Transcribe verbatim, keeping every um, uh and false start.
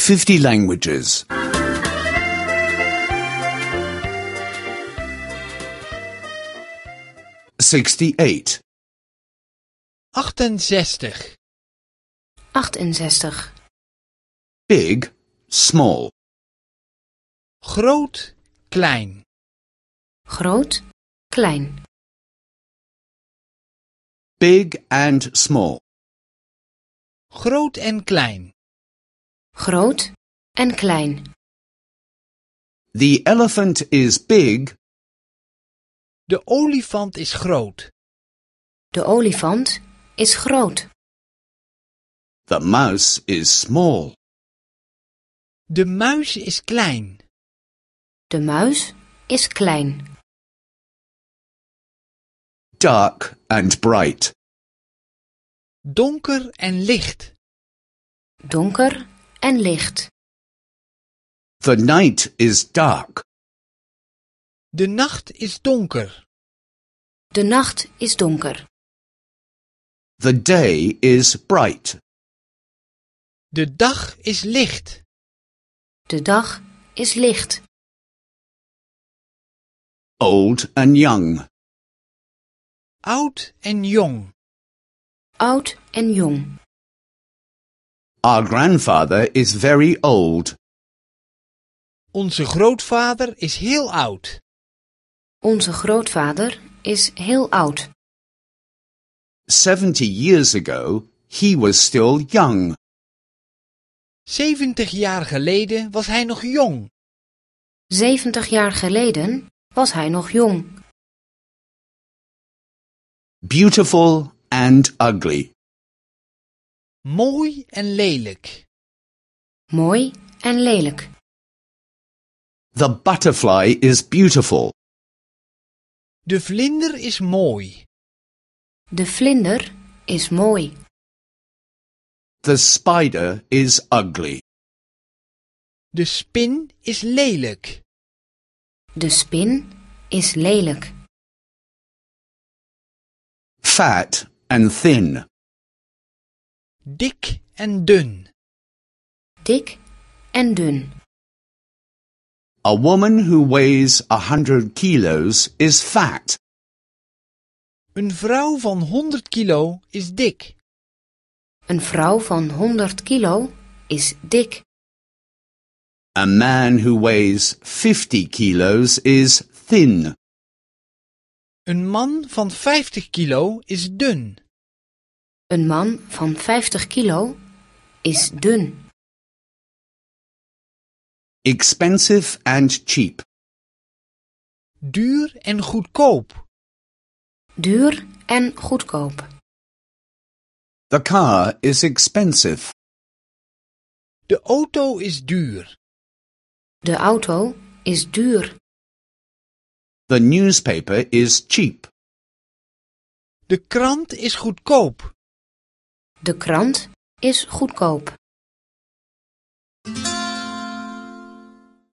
fifty languages. sixty-eight. achtenzestig. achtenzestig. Big, small. Groot, klein. Groot, klein. Big and small. Groot en klein. Groot en klein. The elephant is big. De olifant is groot. De olifant is groot. The mouse is small. De muis is klein. De muis is klein. Dark and bright. Donker en licht. Donker en licht. The night is dark. De nacht is donker. De nacht is donker. The day is bright. De dag is licht. De dag is licht. Old and young. Oud en jong. Oud en jong. Our grandfather is very old. Onze grootvader is heel oud. Onze grootvader is heel oud. Seventy years ago, he was still young. Zeventig jaar geleden was hij nog jong. Zeventig jaar geleden was hij nog jong. Beautiful and ugly. Mooi en lelijk. Mooi en lelijk. The butterfly is beautiful. De vlinder is mooi. De vlinder is mooi. The spider is ugly. De spin is lelijk. De spin is lelijk. Fat and thin. Dik en dun. Dik en dun. A woman who weighs a hundred kilos is fat. Een vrouw van honderd kilo is dik. Een vrouw van honderd kilo is dik. A man who weighs fifty kilos is thin. Een man van vijftig kilo is dun. Een man van vijftig kilo is dun. Expensive and cheap. Duur en goedkoop. Duur en goedkoop. The car is expensive. De auto is duur. De auto is duur. The newspaper is cheap. De krant is goedkoop. De krant is goedkoop.